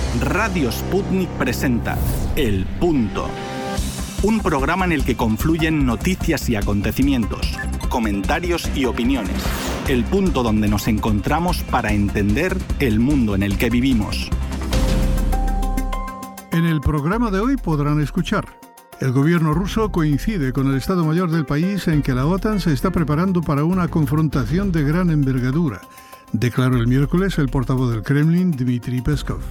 Radio Sputnik presenta El Punto. Un programa en el que confluyen noticias y acontecimientos, comentarios y opiniones. El punto donde nos encontramos para entender el mundo en el que vivimos. En el programa de hoy podrán escuchar: el gobierno ruso coincide con el Estado Mayor del país en que la OTAN se está preparando para una confrontación de gran envergadura, declaró el miércoles el portavoz del Kremlin, Dmitry Peskov.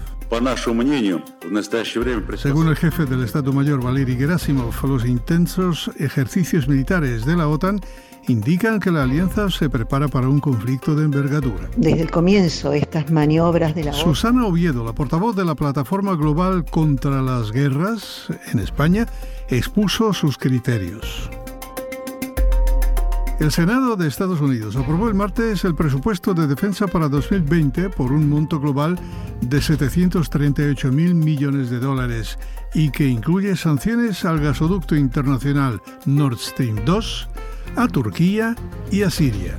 Según el jefe del Estado Mayor, Valery Gerasimov, los intensos ejercicios militares de la OTAN indican que la alianza se prepara para un conflicto de envergadura. Desde el comienzo, estas maniobras de la OTAN... Susana Oviedo, la portavoz de la Plataforma Global contra las Guerras en España, expuso sus criterios. El Senado de Estados Unidos aprobó el martes el presupuesto de defensa para 2020 por un monto global de $738.000 millones y que incluye sanciones al gasoducto internacional Nord Stream 2, a Turquía y a Siria.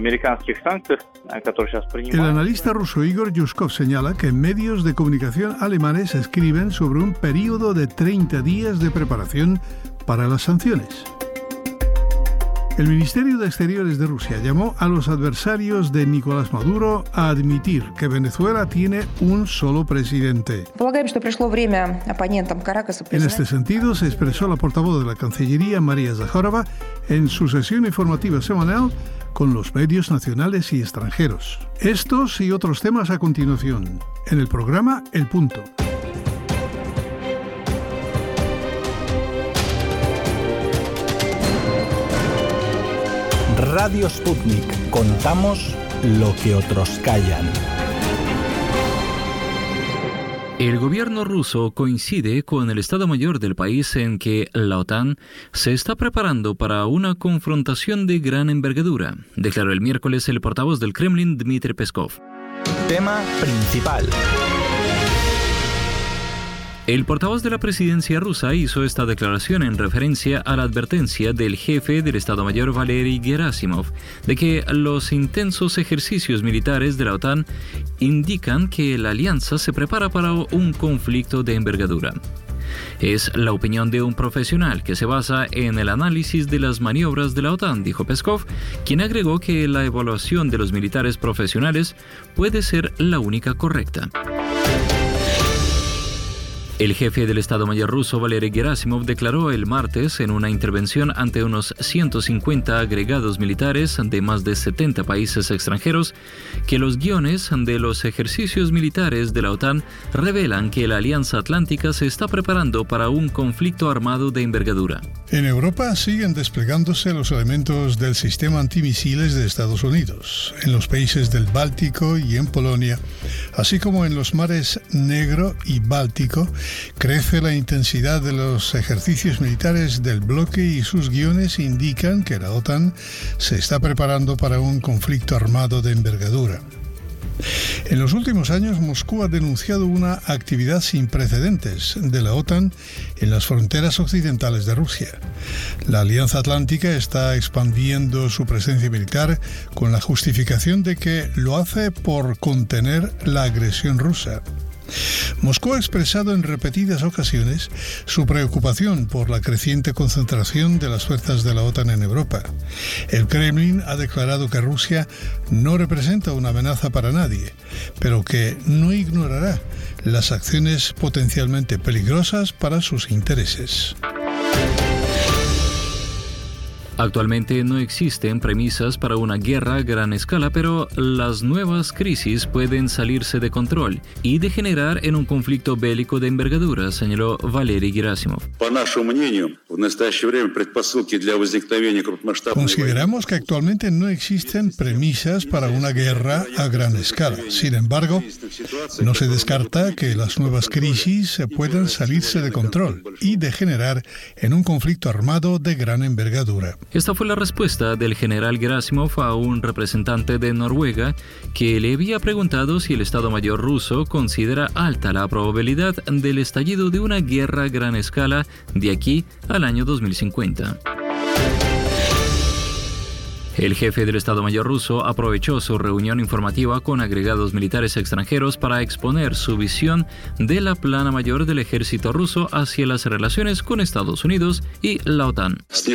El analista ruso Igor Yushkov señala que medios de comunicación alemanes escriben sobre un periodo de 30 días de preparación para las sanciones. El Ministerio de Exteriores de Rusia llamó a los adversarios de Nicolás Maduro a admitir que Venezuela tiene un solo presidente. En este sentido, se expresó la portavoz de la Cancillería, María Zakharova, en su sesión informativa semanal con los medios nacionales y extranjeros. Estos y otros temas a continuación, en el programa El Punto. Radio Sputnik. Contamos lo que otros callan. El gobierno ruso coincide con el Estado Mayor del país en que la OTAN se está preparando para una confrontación de gran envergadura, declaró el miércoles el portavoz del Kremlin, Dmitry Peskov. Tema principal. El portavoz de la presidencia rusa hizo esta declaración en referencia a la advertencia del jefe del Estado Mayor Valery Gerasimov de que los intensos ejercicios militares de la OTAN indican que la alianza se prepara para un conflicto de envergadura. Es la opinión de un profesional que se basa en el análisis de las maniobras de la OTAN, dijo Peskov, quien agregó que la evaluación de los militares profesionales puede ser la única correcta. El jefe del Estado Mayor ruso, Valery Gerasimov, declaró el martes en una intervención ante unos 150 agregados militares de más de 70 países extranjeros que los guiones de los ejercicios militares de la OTAN revelan que la Alianza Atlántica se está preparando para un conflicto armado de envergadura. En Europa siguen desplegándose los elementos del sistema antimisiles de Estados Unidos, en los países del Báltico y en Polonia, así como en los mares Negro y Báltico. Crece la intensidad de los ejercicios militares del bloque y sus guiones indican que la OTAN se está preparando para un conflicto armado de envergadura. En los últimos años, Moscú ha denunciado una actividad sin precedentes de la OTAN en las fronteras occidentales de Rusia. La Alianza Atlántica está expandiendo su presencia militar con la justificación de que lo hace por contener la agresión rusa. Moscú ha expresado en repetidas ocasiones su preocupación por la creciente concentración de las fuerzas de la OTAN en Europa. El Kremlin ha declarado que Rusia no representa una amenaza para nadie, pero que no ignorará las acciones potencialmente peligrosas para sus intereses. Actualmente no existen premisas para una guerra a gran escala, pero las nuevas crisis pueden salirse de control y degenerar en un conflicto bélico de envergadura, señaló Valery Gerasimov. Consideramos que actualmente no existen premisas para una guerra a gran escala. Sin embargo, no se descarta que las nuevas crisis puedan salirse de control y degenerar en un conflicto armado de gran envergadura. Esta fue la respuesta del general Gerasimov a un representante de Noruega que le había preguntado si el Estado Mayor ruso considera alta la probabilidad del estallido de una guerra a gran escala de aquí al año 2050. El jefe del Estado Mayor ruso aprovechó su reunión informativa con agregados militares extranjeros para exponer su visión de la plana mayor del ejército ruso hacia las relaciones con Estados Unidos y la OTAN.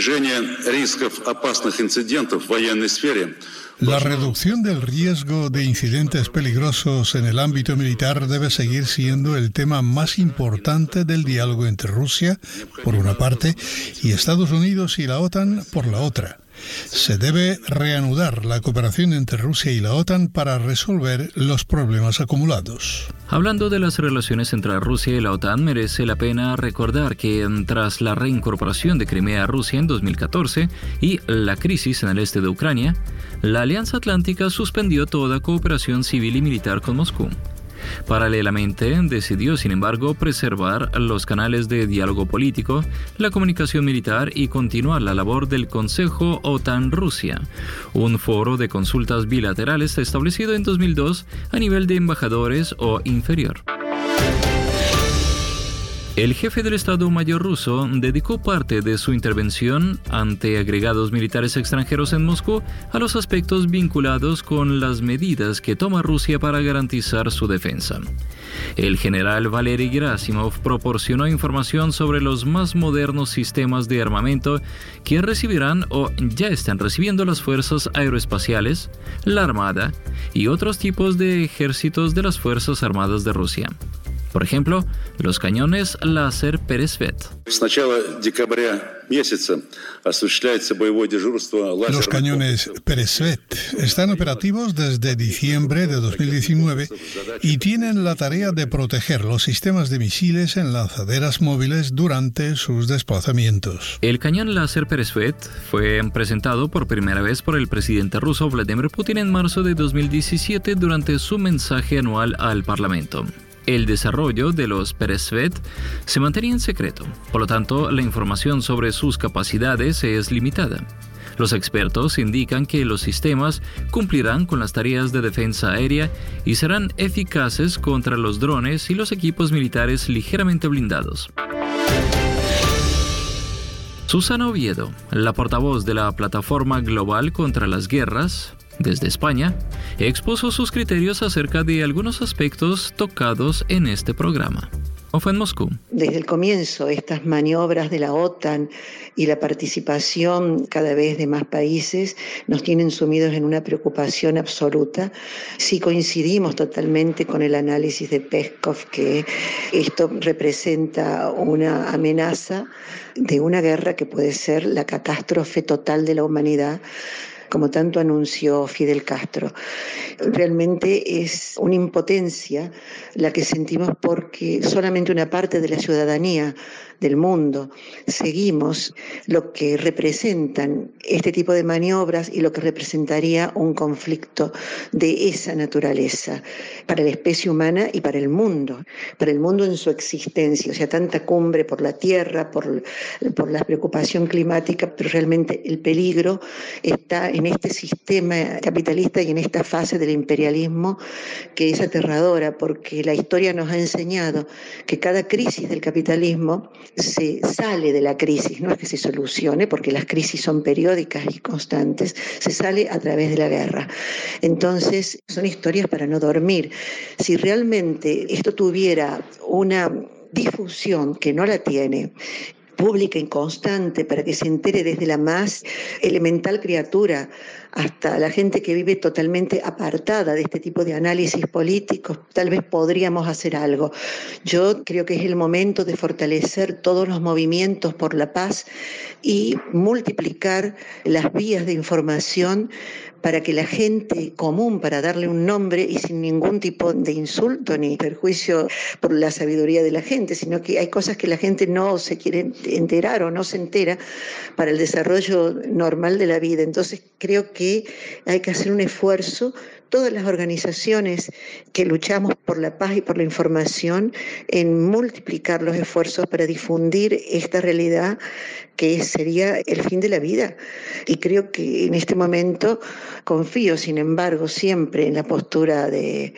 La reducción del riesgo de incidentes peligrosos en el ámbito militar debe seguir siendo el tema más importante del diálogo entre Rusia, por una parte, y Estados Unidos y la OTAN, por la otra. Se debe reanudar la cooperación entre Rusia y la OTAN para resolver los problemas acumulados. Hablando de las relaciones entre Rusia y la OTAN, merece la pena recordar que tras la reincorporación de Crimea a Rusia en 2014 y la crisis en el este de Ucrania, la Alianza Atlántica suspendió toda cooperación civil y militar con Moscú. Paralelamente, decidió, sin embargo, preservar los canales de diálogo político, la comunicación militar y continuar la labor del Consejo OTAN-Rusia, un foro de consultas bilaterales establecido en 2002 a nivel de embajadores o inferior. El jefe del Estado Mayor ruso dedicó parte de su intervención ante agregados militares extranjeros en Moscú a los aspectos vinculados con las medidas que toma Rusia para garantizar su defensa. El general Valery Gerasimov proporcionó información sobre los más modernos sistemas de armamento que recibirán o ya están recibiendo las fuerzas aeroespaciales, la Armada y otros tipos de ejércitos de las Fuerzas Armadas de Rusia. Por ejemplo, los cañones láser Peresvet. Los cañones Peresvet están operativos desde diciembre de 2019 y tienen la tarea de proteger los sistemas de misiles en lanzaderas móviles durante sus desplazamientos. El cañón láser Peresvet fue presentado por primera vez por el presidente ruso Vladimir Putin en marzo de 2017 durante su mensaje anual al Parlamento. El desarrollo de los Peresvet se mantenía en secreto, por lo tanto, la información sobre sus capacidades es limitada. Los expertos indican que los sistemas cumplirán con las tareas de defensa aérea y serán eficaces contra los drones y los equipos militares ligeramente blindados. Susana Oviedo, la portavoz de la Plataforma Global contra las Guerras, desde España, expuso sus criterios acerca de algunos aspectos tocados en este programa. Fue en Moscú. Desde el comienzo, estas maniobras de la OTAN y la participación cada vez de más países nos tienen sumidos en una preocupación absoluta. Sí coincidimos totalmente con el análisis de Peskov que esto representa una amenaza de una guerra que puede ser la catástrofe total de la humanidad, como tanto anunció Fidel Castro. Realmente es una impotencia la que sentimos porque solamente una parte de la ciudadanía del mundo seguimos lo que representan este tipo de maniobras y lo que representaría un conflicto de esa naturaleza para la especie humana y para el mundo en su existencia, o sea, tanta cumbre por la tierra, por la preocupación climática, pero realmente el peligro está en este sistema capitalista y en esta fase del imperialismo que es aterradora, porque la historia nos ha enseñado que cada crisis del capitalismo se sale de la crisis, no es que se solucione, porque las crisis son periódicas y constantes, se sale a través de la guerra. Entonces, son historias para no dormir. Si realmente esto tuviera una difusión que no la tiene, pública y constante, para que se entere desde la más elemental criatura hasta la gente que vive totalmente apartada de este tipo de análisis políticos, tal vez podríamos hacer algo. Yo creo que es el momento de fortalecer todos los movimientos por la paz y multiplicar las vías de información para que la gente común, para darle un nombre y sin ningún tipo de insulto ni perjuicio por la sabiduría de la gente, sino que hay cosas que la gente no se quiere enterar o no se entera para el desarrollo normal de la vida. Entonces creo que hay que hacer un esfuerzo, todas las organizaciones que luchamos por la paz y por la información, en multiplicar los esfuerzos para difundir esta realidad que sería el fin de la vida. Y creo que en este momento confío, sin embargo, siempre en la postura de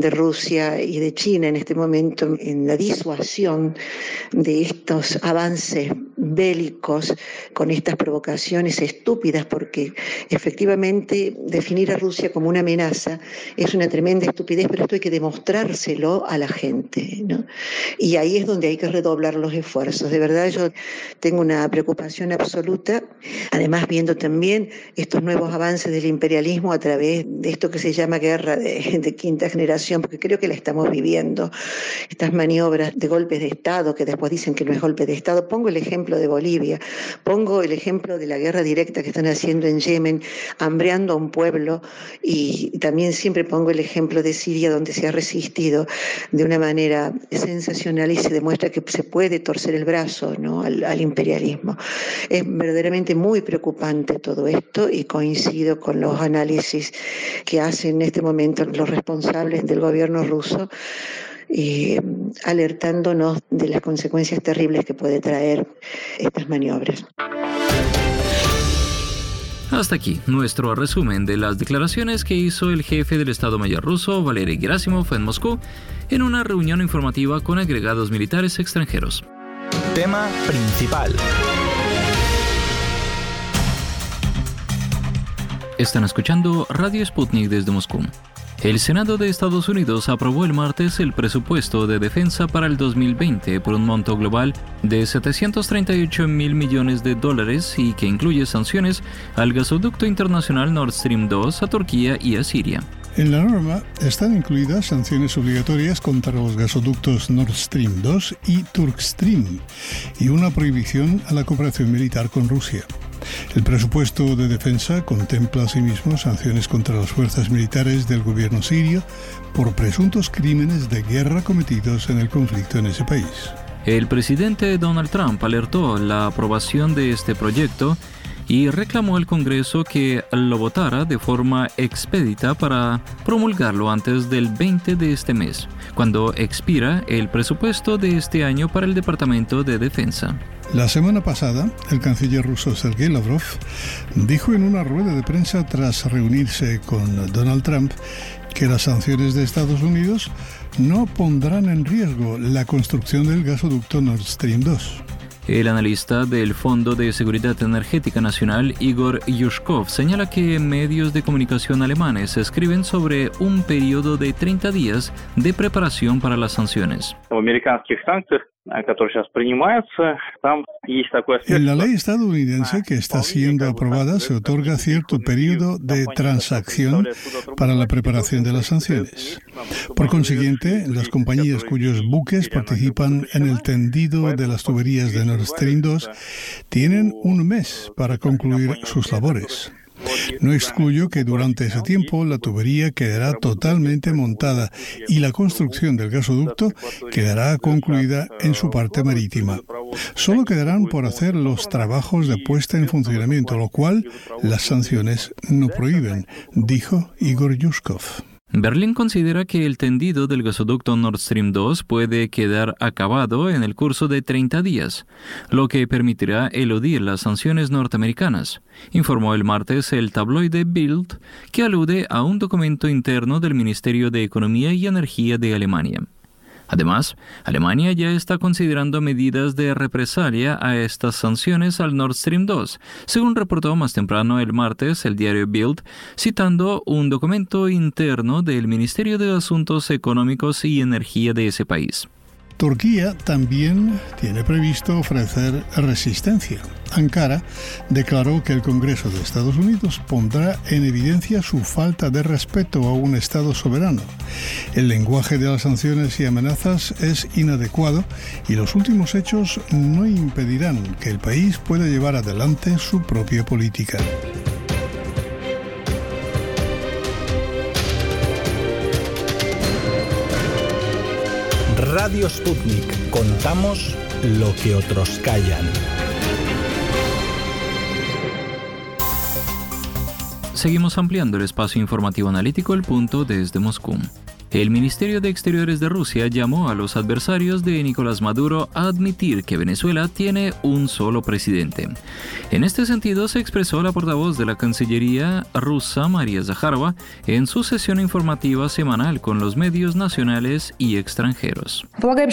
Rusia y de China en este momento, en la disuasión de estos avances bélicos, con estas provocaciones estúpidas, porque efectivamente definir a Rusia como una amenaza es una tremenda estupidez, pero esto hay que demostrárselo a la gente, ¿no? Y ahí es donde hay que redoblar los esfuerzos. De verdad, yo tengo una preocupación absoluta, además viendo también estos nuevos avances del imperialismo a través de esto que se llama guerra de quinta generación, porque creo que la estamos viviendo, estas maniobras de golpes de Estado, que después dicen que no es golpe de Estado. Pongo el ejemplo de Bolivia, pongo el ejemplo de la guerra directa que están haciendo en Yemen, hambreando a un pueblo, y también siempre pongo el ejemplo de Siria, donde se ha resistido de una manera sensacional y se demuestra que se puede torcer el brazo, ¿no?, al imperialismo. Es verdaderamente muy preocupante todo esto, y coincido con los análisis que hacen en este momento los responsables del gobierno ruso, alertándonos de las consecuencias terribles que puede traer estas maniobras. Hasta aquí nuestro resumen de las declaraciones que hizo el jefe del Estado Mayor ruso, Valery Gerasimov, en Moscú, en una reunión informativa con agregados militares extranjeros. Tema principal. Están escuchando Radio Sputnik desde Moscú. El Senado de Estados Unidos aprobó el martes el presupuesto de defensa para el 2020 por un monto global de $738 mil millones y que incluye sanciones al gasoducto internacional Nord Stream 2 a Turquía y a Siria. En la norma están incluidas sanciones obligatorias contra los gasoductos Nord Stream 2 y Turkstream y una prohibición a la cooperación militar con Rusia. El presupuesto de defensa contempla asimismo sanciones contra las fuerzas militares del gobierno sirio por presuntos crímenes de guerra cometidos en el conflicto en ese país. El presidente Donald Trump alertó la aprobación de este proyecto y reclamó al Congreso que lo votara de forma expedita para promulgarlo antes del 20 de este mes, cuando expira el presupuesto de este año para el Departamento de Defensa. La semana pasada, el canciller ruso Sergei Lavrov dijo en una rueda de prensa tras reunirse con Donald Trump que las sanciones de Estados Unidos no pondrán en riesgo la construcción del gasoducto Nord Stream 2. El analista del Fondo de Seguridad Energética Nacional, Igor Yushkov, señala que medios de comunicación alemanes escriben sobre un periodo de 30 días de preparación para las sanciones. En la ley estadounidense que está siendo aprobada se otorga cierto periodo de transacción para la preparación de las sanciones. Por consiguiente, las compañías cuyos buques participan en el tendido de las tuberías de Nord Stream 2 tienen un mes para concluir sus labores. No excluyo que durante ese tiempo la tubería quedará totalmente montada y la construcción del gasoducto quedará concluida en su parte marítima. Solo quedarán por hacer los trabajos de puesta en funcionamiento, lo cual las sanciones no prohíben, dijo Igor Yushkov. Berlín considera que el tendido del gasoducto Nord Stream 2 puede quedar acabado en el curso de 30 días, lo que permitirá eludir las sanciones norteamericanas, informó el martes el tabloide Bild, que alude a un documento interno del Ministerio de Economía y Energía de Alemania. Además, Alemania ya está considerando medidas de represalia a estas sanciones al Nord Stream 2, según reportó más temprano el martes el diario Bild, citando un documento interno del Ministerio de Asuntos Económicos y Energía de ese país. Turquía también tiene previsto ofrecer resistencia. Ankara declaró que el Congreso de Estados Unidos pondrá en evidencia su falta de respeto a un Estado soberano. El lenguaje de las sanciones y amenazas es inadecuado y los últimos hechos no impedirán que el país pueda llevar adelante su propia política. Radio Sputnik. Contamos lo que otros callan. Seguimos ampliando el espacio informativo analítico El Punto desde Moscú. El Ministerio de Exteriores de Rusia llamó a los adversarios de Nicolás Maduro a admitir que Venezuela tiene un solo presidente. En este sentido, se expresó la portavoz de la Cancillería rusa, María Zakharova, en su sesión informativa semanal con los medios nacionales y extranjeros.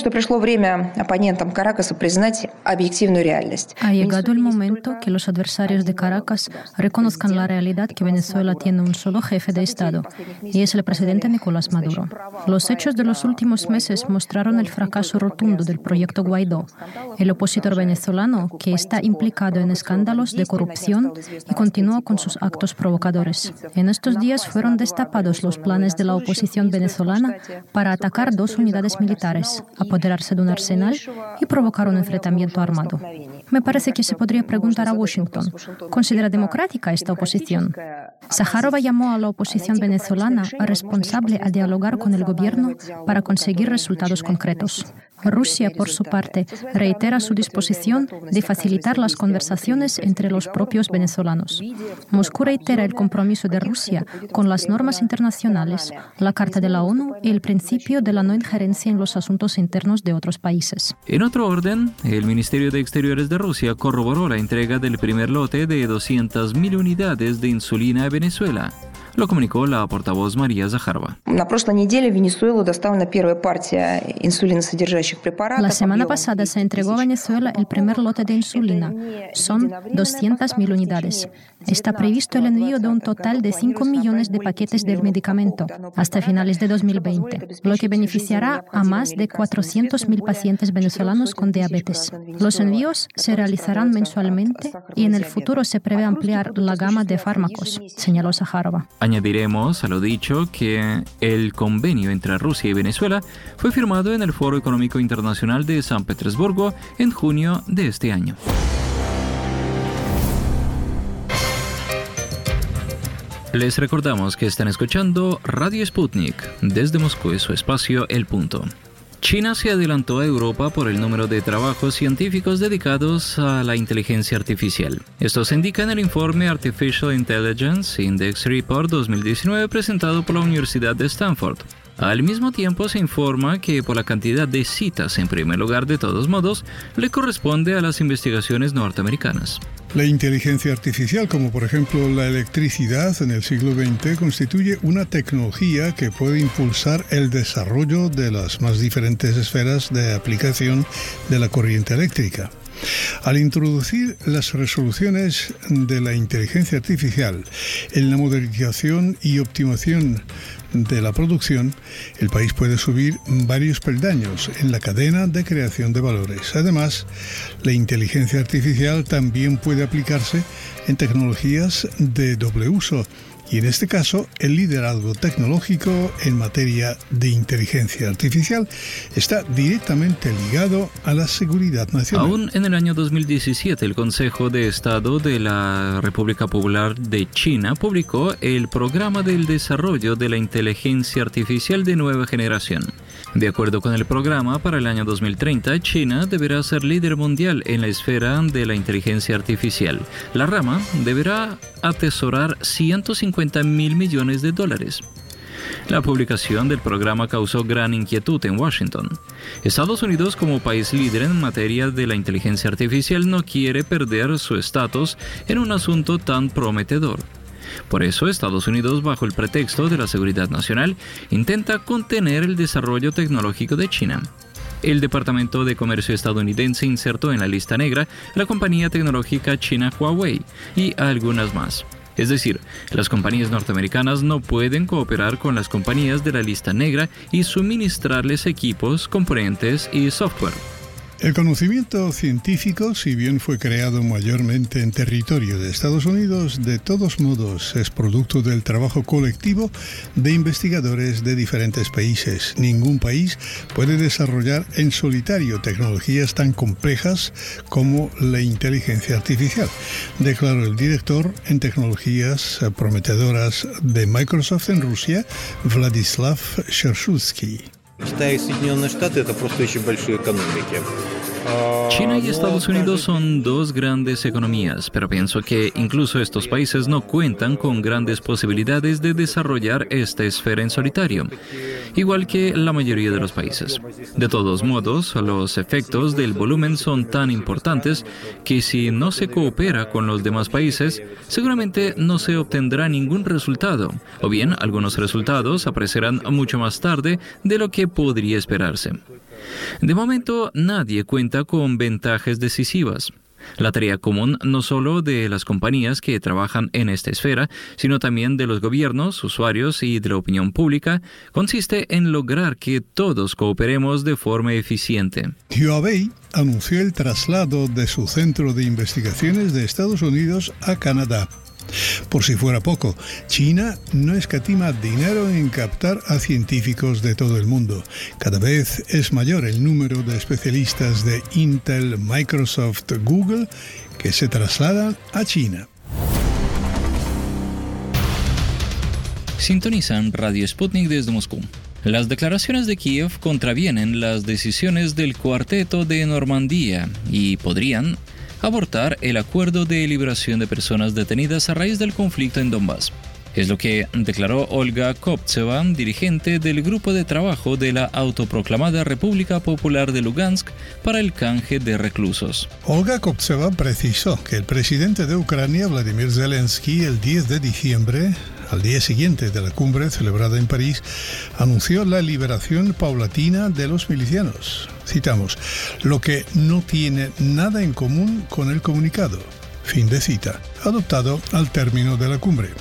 Ha llegado el momento que los adversarios de Caracas reconozcan la realidad que Venezuela tiene un solo jefe de Estado, y es el presidente Nicolás Maduro. Los hechos de los últimos meses mostraron el fracaso rotundo del proyecto Guaidó, el opositor venezolano que está implicado en escándalos de corrupción y continúa con sus actos provocadores. En estos días fueron destapados los planes de la oposición venezolana para atacar 2 unidades militares, apoderarse de un arsenal y provocar un enfrentamiento armado. Me parece que se podría preguntar a Washington, ¿considera democrática esta oposición? Zakharova llamó a la oposición venezolana responsable a dialogar con el gobierno para conseguir resultados concretos. Rusia, por su parte, reitera su disposición de facilitar las conversaciones entre los propios venezolanos. Moscú reitera el compromiso de Rusia con las normas internacionales, la Carta de la ONU y el principio de la no injerencia en los asuntos internos de otros países. En otro orden, el Ministerio de Exteriores de Rusia corroboró la entrega del primer lote de 200.000 unidades de insulina a Venezuela. Lo comunicó la portavoz María Zakharova. La semana pasada se entregó a Venezuela el primer lote de insulina. Son 200.000 unidades. Está previsto el envío de un total de 5 millones de paquetes del medicamento hasta finales de 2020, lo que beneficiará a más de 400.000 pacientes venezolanos con diabetes. Los envíos se realizarán mensualmente y en el futuro se prevé ampliar la gama de fármacos, señaló Zakharova. Añadiremos a lo dicho que el convenio entre Rusia y Venezuela fue firmado en el Foro Económico Internacional de San Petersburgo en junio de este año. Les recordamos que están escuchando Radio Sputnik desde Moscú y su espacio El Punto. China se adelantó a Europa por el número de trabajos científicos dedicados a la inteligencia artificial. Esto se indica en el informe Artificial Intelligence Index Report 2019 presentado por la Universidad de Stanford. Al mismo tiempo se informa que por la cantidad de citas en primer lugar, de todos modos, le corresponde a las investigaciones norteamericanas. La inteligencia artificial, como por ejemplo la electricidad en el siglo XX, constituye una tecnología que puede impulsar el desarrollo de las más diferentes esferas de aplicación de la corriente eléctrica. Al introducir las resoluciones de la inteligencia artificial en la modernización y optimización de la producción, el país puede subir varios peldaños en la cadena de creación de valores. Además, la inteligencia artificial también puede aplicarse en tecnologías de doble uso, y en este caso, el liderazgo tecnológico en materia de inteligencia artificial está directamente ligado a la seguridad nacional. Aún en el año 2017, el Consejo de Estado de la República Popular de China publicó el Programa del Desarrollo de la Inteligencia Artificial de Nueva Generación. De acuerdo con el programa, para el año 2030, China deberá ser líder mundial en la esfera de la inteligencia artificial. La rama deberá atesorar $150.000 millones. La publicación del programa causó gran inquietud en Washington. Estados Unidos, como país líder en materia de la inteligencia artificial, no quiere perder su estatus en un asunto tan prometedor. Por eso, Estados Unidos, bajo el pretexto de la seguridad nacional, intenta contener el desarrollo tecnológico de China. El Departamento de Comercio estadounidense insertó en la lista negra la compañía tecnológica china Huawei y algunas más. Es decir, las compañías norteamericanas no pueden cooperar con las compañías de la lista negra y suministrarles equipos, componentes y software. El conocimiento científico, si bien fue creado mayormente en territorio de Estados Unidos, de todos modos es producto del trabajo colectivo de investigadores de diferentes países. Ningún país puede desarrollar en solitario tecnologías tan complejas como la inteligencia artificial, declaró el director en tecnologías prometedoras de Microsoft en Rusia, Vladislav Shershutsky. Китай и Соединенные Штаты – это просто очень большие экономики. China y Estados Unidos son dos grandes economías, pero pienso que incluso estos países no cuentan con grandes posibilidades de desarrollar esta esfera en solitario, igual que la mayoría de los países. De todos modos, los efectos del volumen son tan importantes que si no se coopera con los demás países, seguramente no se obtendrá ningún resultado, o bien algunos resultados aparecerán mucho más tarde de lo que podría esperarse. De momento, nadie cuenta con ventajas decisivas. La tarea común no solo de las compañías que trabajan en esta esfera, sino también de los gobiernos, usuarios y de la opinión pública, consiste en lograr que todos cooperemos de forma eficiente. Huawei anunció el traslado de su centro de investigaciones de Estados Unidos a Canadá. Por si fuera poco, China no escatima dinero en captar a científicos de todo el mundo. Cada vez es mayor el número de especialistas de Intel, Microsoft, Google que se trasladan a China. Sintonizan Radio Sputnik desde Moscú. Las declaraciones de Kiev contravienen las decisiones del Cuarteto de Normandía y podrían abortar el acuerdo de liberación de personas detenidas a raíz del conflicto en Donbass. Es lo que declaró Olga Koptseva, dirigente del grupo de trabajo de la autoproclamada República Popular de Lugansk para el canje de reclusos. Olga Koptseva precisó que el presidente de Ucrania, Vladimir Zelensky, el 10 de diciembre, al día siguiente de la cumbre celebrada en París, anunció la liberación paulatina de los milicianos. Citamos, lo que no tiene nada en común con el comunicado, fin de cita, adoptado al término de la cumbre.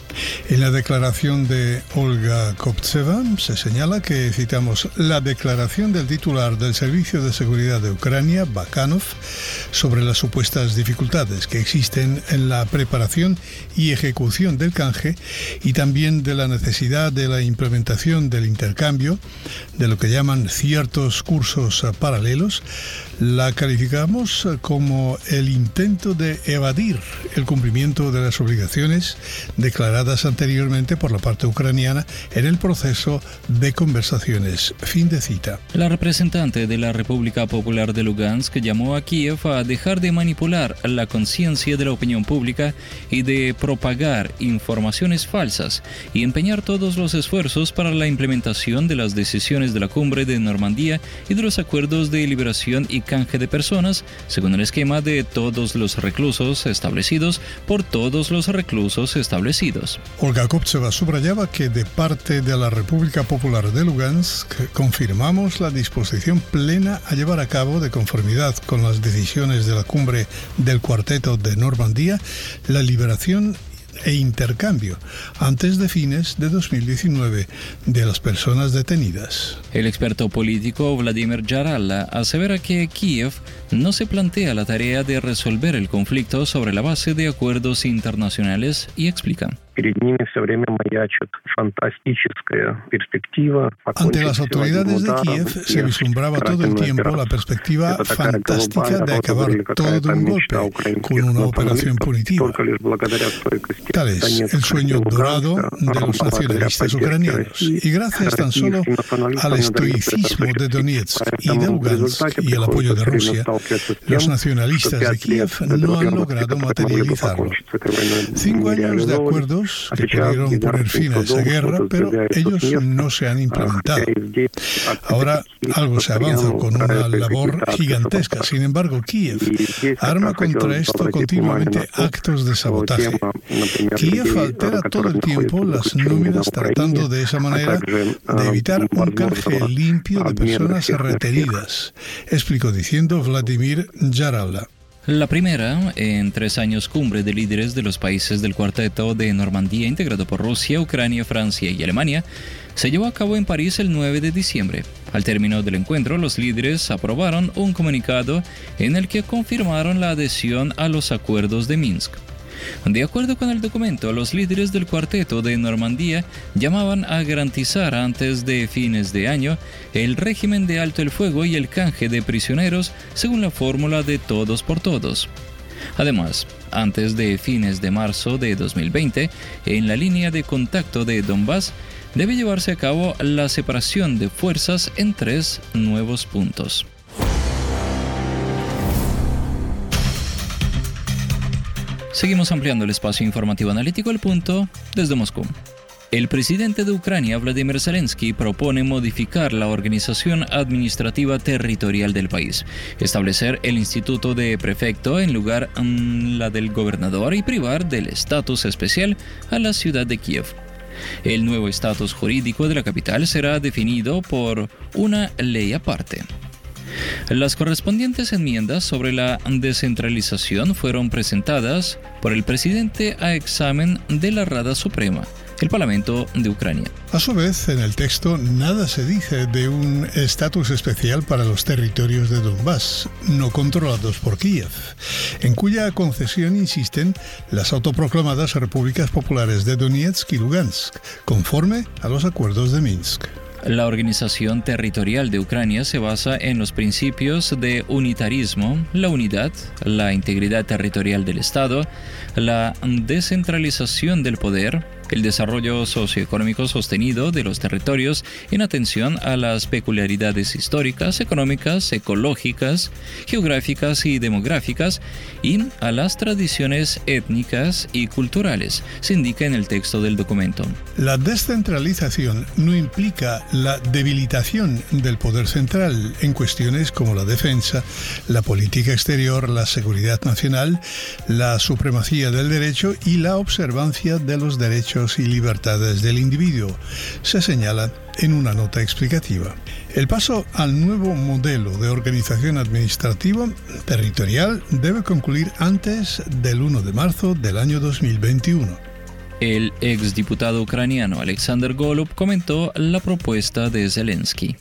En la declaración de Olga Koptseva se señala que, citamos, la declaración del titular del Servicio de Seguridad de Ucrania, Bakanov, sobre las supuestas dificultades que existen en la preparación y ejecución del canje y también de la necesidad de la implementación del intercambio, de lo que llaman ciertos cursos paralelos, la calificamos como el intento de evadir el cumplimiento de las obligaciones declaradas anteriormente por la parte ucraniana en el proceso de conversaciones. Fin de cita. La representante de la República Popular de Lugansk llamó a Kiev a dejar de manipular la conciencia de la opinión pública y de propagar informaciones falsas y empeñar todos los esfuerzos para la implementación de las decisiones de la cumbre de Normandía y de los acuerdos de liberación y canje de personas, según el esquema de todos los reclusos establecidos por todos los reclusos establecidos. Olga Koptseva subrayaba que de parte de la República Popular de Lugansk confirmamos la disposición plena a llevar a cabo, de conformidad con las decisiones de la cumbre del Cuarteto de Normandía, la liberación e intercambio antes de fines de 2019 de las personas detenidas. El experto político Vladimir Yaralla asevera que Kiev no se plantea la tarea de resolver el conflicto sobre la base de acuerdos internacionales y explica. Ante las autoridades de Kiev se vislumbraba todo el tiempo la perspectiva fantástica de acabar todo de un golpe con una operación punitiva. Tal es el sueño dorado de los nacionalistas ucranianos. Y gracias tan solo al estoicismo de Donetsk y de Lugansk y el apoyo de Rusia, los nacionalistas de Kiev no han logrado materializarlo. 5 años de acuerdos que pudieron poner fin a esa guerra, pero ellos no se han implementado. Ahora algo se avanza con una labor gigantesca. Sin embargo, Kiev arma contra esto continuamente actos de sabotaje. Kiev altera todo el tiempo las nóminas tratando de esa manera de evitar un canje limpio de personas retenidas, explicó diciendo Vladimir Yaralla. La primera, en 3 años cumbre de líderes de los países del Cuarteto de Normandía integrado por Rusia, Ucrania, Francia y Alemania, se llevó a cabo en París el 9 de diciembre. Al término del encuentro, los líderes aprobaron un comunicado en el que confirmaron la adhesión a los acuerdos de Minsk. De acuerdo con el documento, los líderes del Cuarteto de Normandía llamaban a garantizar antes de fines de año el régimen de alto el fuego y el canje de prisioneros según la fórmula de todos por todos. Además, antes de fines de marzo de 2020, en la línea de contacto de Donbass, debe llevarse a cabo la separación de fuerzas en 3 nuevos puntos. Seguimos ampliando el espacio informativo analítico El Punto desde Moscú. El presidente de Ucrania, Vladimir Zelensky, propone modificar la organización administrativa territorial del país, establecer el instituto de prefecto en lugar de la del gobernador y privar del estatus especial a la ciudad de Kiev. El nuevo estatus jurídico de la capital será definido por una ley aparte. Las correspondientes enmiendas sobre la descentralización fueron presentadas por el presidente a examen de la Rada Suprema, el Parlamento de Ucrania. A su vez, en el texto nada se dice de un estatus especial para los territorios de Donbass, no controlados por Kiev, en cuya concesión insisten las autoproclamadas repúblicas populares de Donetsk y Lugansk, conforme a los acuerdos de Minsk. La organización territorial de Ucrania se basa en los principios de unitarismo, la unidad, la integridad territorial del Estado, la descentralización del poder, el desarrollo socioeconómico sostenido de los territorios en atención a las peculiaridades históricas, económicas, ecológicas, geográficas y demográficas y a las tradiciones étnicas y culturales, se indica en el texto del documento. La descentralización no implica la debilitación del poder central en cuestiones como la defensa, la política exterior, la seguridad nacional, la supremacía del derecho y la observancia de los derechos y libertades del individuo, se señala en una nota explicativa. El paso al nuevo modelo de organización administrativa territorial debe concluir antes del 1 de marzo del año 2021. El exdiputado ucraniano Alexander Golub comentó la propuesta de Zelensky.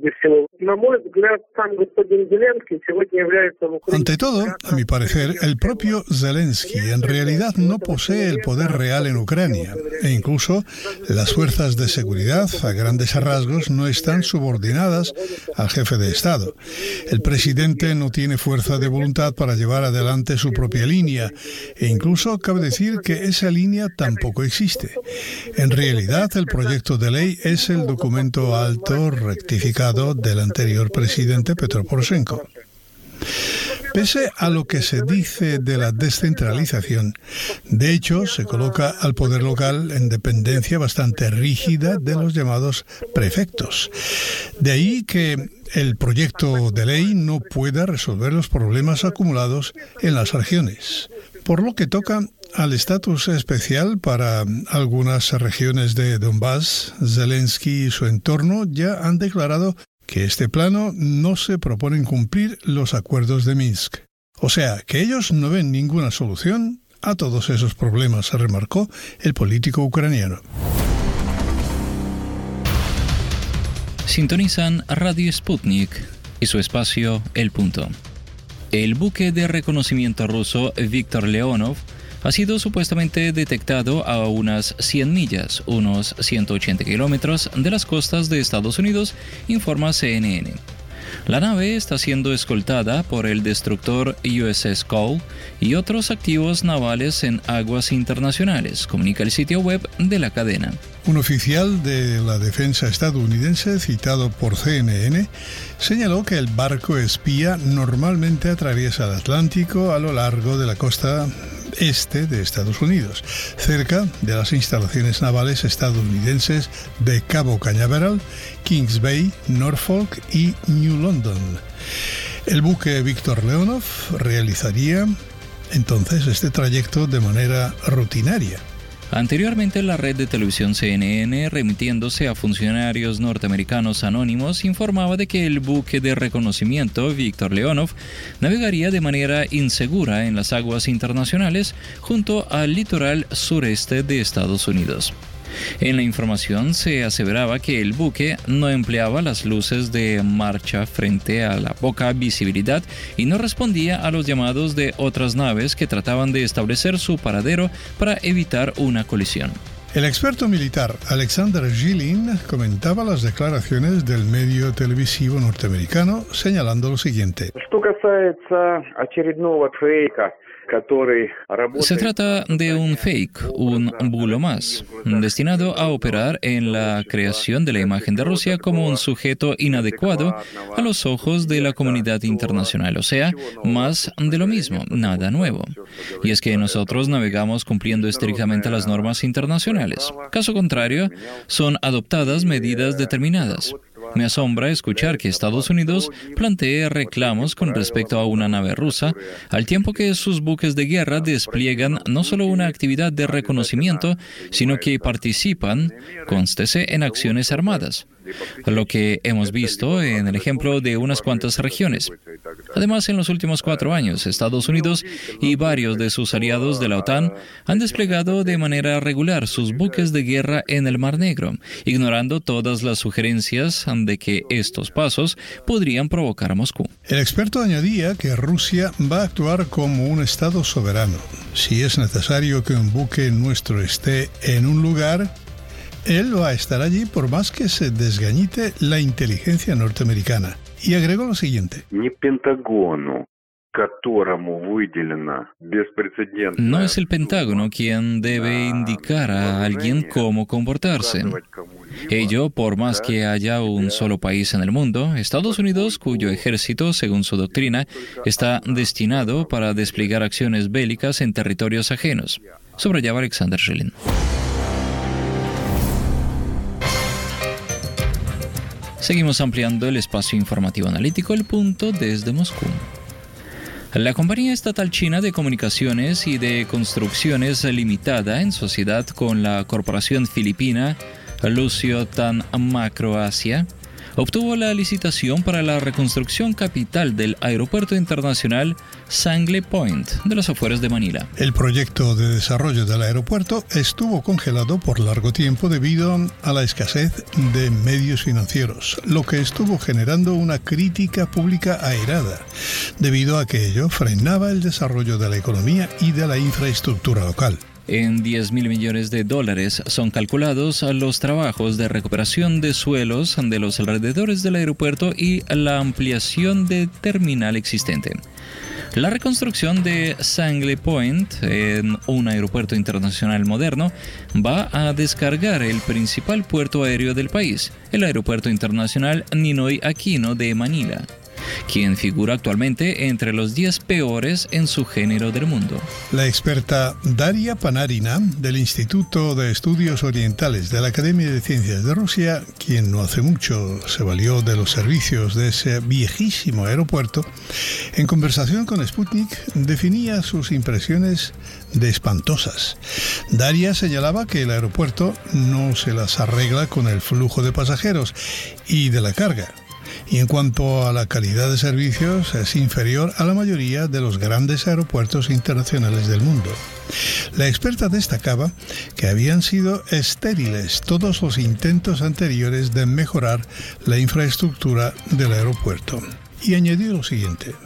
Ante todo, a mi parecer, el propio Zelensky en realidad no posee el poder real en Ucrania e incluso las fuerzas de seguridad, a grandes rasgos, no están subordinadas al jefe de Estado. El presidente no tiene fuerza de voluntad para llevar adelante su propia línea e incluso cabe decir que esa línea tampoco existe. En realidad, el proyecto de ley es el documento alto rectificado del anterior presidente Petro Poroshenko. Pese a lo que se dice de la descentralización, de hecho se coloca al poder local en dependencia bastante rígida de los llamados prefectos. De ahí que el proyecto de ley no pueda resolver los problemas acumulados en las regiones, por lo que toca al estatus especial para algunas regiones de Donbass. Zelensky y su entorno ya han declarado que este plano no se proponen cumplir los acuerdos de Minsk. O sea, que ellos no ven ninguna solución a todos esos problemas, remarcó el político ucraniano. Sintonizan Radio Sputnik y su espacio El Punto. El buque de reconocimiento ruso Viktor Leonov ha sido supuestamente detectado a unas 100 millas, unos 180 kilómetros de las costas de Estados Unidos, informa CNN. La nave está siendo escoltada por el destructor USS Cole y otros activos navales en aguas internacionales, comunica el sitio web de la cadena. Un oficial de la defensa estadounidense, citado por CNN, señaló que el barco espía normalmente atraviesa el Atlántico a lo largo de la costa este de Estados Unidos, cerca de las instalaciones navales estadounidenses de Cabo Cañaveral, Kings Bay, Norfolk y New London. El buque Viktor Leonov realizaría entonces este trayecto de manera rutinaria. Anteriormente, la red de televisión CNN, remitiéndose a funcionarios norteamericanos anónimos, informaba de que el buque de reconocimiento Viktor Leonov navegaría de manera insegura en las aguas internacionales junto al litoral sureste de Estados Unidos. En la información se aseveraba que el buque no empleaba las luces de marcha frente a la poca visibilidad y no respondía a los llamados de otras naves que trataban de establecer su paradero para evitar una colisión. El experto militar Alexander Gillin comentaba las declaraciones del medio televisivo norteamericano señalando lo siguiente. Se trata de un fake, un bulo más, destinado a operar en la creación de la imagen de Rusia como un sujeto inadecuado a los ojos de la comunidad internacional, o sea, más de lo mismo, nada nuevo. Y es que nosotros navegamos cumpliendo estrictamente las normas internacionales. Caso contrario, son adoptadas medidas determinadas. Me asombra escuchar que Estados Unidos plantee reclamos con respecto a una nave rusa, al tiempo que sus buques de guerra despliegan no solo una actividad de reconocimiento, sino que participan, cónstese, en acciones armadas, lo que hemos visto en el ejemplo de unas cuantas regiones. Además, en los últimos 4 años, Estados Unidos y varios de sus aliados de la OTAN han desplegado de manera regular sus buques de guerra en el Mar Negro, ignorando todas las sugerencias de que estos pasos podrían provocar a Moscú. El experto añadía que Rusia va a actuar como un Estado soberano. Si es necesario que un buque nuestro esté en un lugar, él va a estar allí por más que se desgañite la inteligencia norteamericana. Y agregó lo siguiente. No es el Pentágono quien debe indicar a alguien cómo comportarse. Ello, por más que haya un solo país en el mundo, Estados Unidos, cuyo ejército, según su doctrina, está destinado para desplegar acciones bélicas en territorios ajenos, subrayaba Alexander Zhilin. Seguimos ampliando el espacio informativo analítico El Punto desde Moscú. La compañía estatal china de comunicaciones y de construcciones limitada en sociedad con la corporación filipina Lucio-Tan Macroasia obtuvo la licitación para la reconstrucción capital del Aeropuerto Internacional Sangley Point de las afueras de Manila. El proyecto de desarrollo del aeropuerto estuvo congelado por largo tiempo debido a la escasez de medios financieros, lo que estuvo generando una crítica pública airada, debido a que ello frenaba el desarrollo de la economía y de la infraestructura local. En $10,000 millones son calculados los trabajos de recuperación de suelos de los alrededores del aeropuerto y la ampliación de terminal existente. La reconstrucción de Sangley Point en un aeropuerto internacional moderno va a descargar el principal puerto aéreo del país, el Aeropuerto Internacional Ninoy Aquino de Manila, quien figura actualmente entre los 10 peores en su género del mundo. La experta Daria Panarina, del Instituto de Estudios Orientales de la Academia de Ciencias de Rusia, quien no hace mucho se valió de los servicios de ese viejísimo aeropuerto, en conversación con Sputnik definía sus impresiones de espantosas. Daria señalaba que el aeropuerto no se las arregla con el flujo de pasajeros y de la carga. Y en cuanto a la calidad de servicios, es inferior a la mayoría de los grandes aeropuertos internacionales del mundo. La experta destacaba que habían sido estériles todos los intentos anteriores de mejorar la infraestructura del aeropuerto. Y añadió lo siguiente.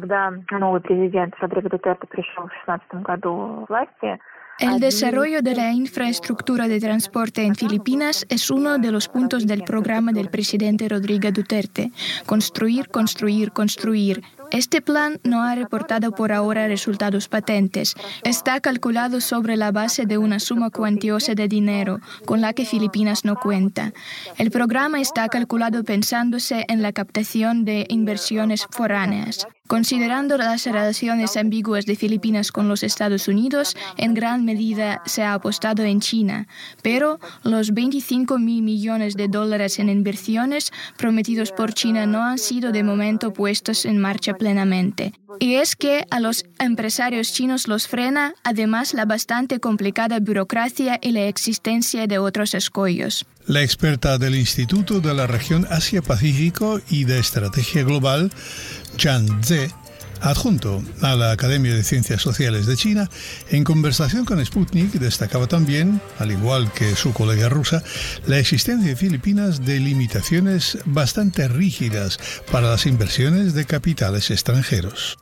El desarrollo de la infraestructura de transporte en Filipinas es uno de los puntos del programa del presidente Rodrigo Duterte. Construir, construir, construir. Este plan no ha reportado por ahora resultados patentes. Está calculado sobre la base de una suma cuantiosa de dinero con la que Filipinas no cuenta. El programa está calculado pensándose en la captación de inversiones foráneas. Considerando las relaciones ambiguas de Filipinas con los Estados Unidos, en gran medida se ha apostado en China, pero los $25,000 millones en inversiones prometidos por China no han sido de momento puestos en marcha plenamente. Y es que a los empresarios chinos los frena, además, la bastante complicada burocracia y la existencia de otros escollos. La experta del Instituto de la Región Asia-Pacífico y de Estrategia Global, Chan Ze, adjunto a la Academia de Ciencias Sociales de China, en conversación con Sputnik destacaba también, al igual que su colega rusa, la existencia en Filipinas de limitaciones bastante rígidas para las inversiones de capitales extranjeros.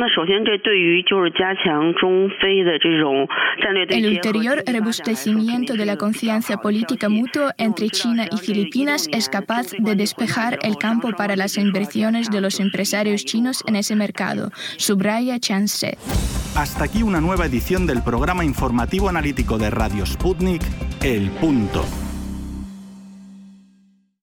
El ulterior robustecimiento de la confianza política mutua entre China y Filipinas es capaz de despejar el campo para las inversiones de los empresarios chinos en ese mercado, subraya Chan Se. Hasta aquí una nueva edición del programa informativo analítico de Radio Sputnik, El Punto.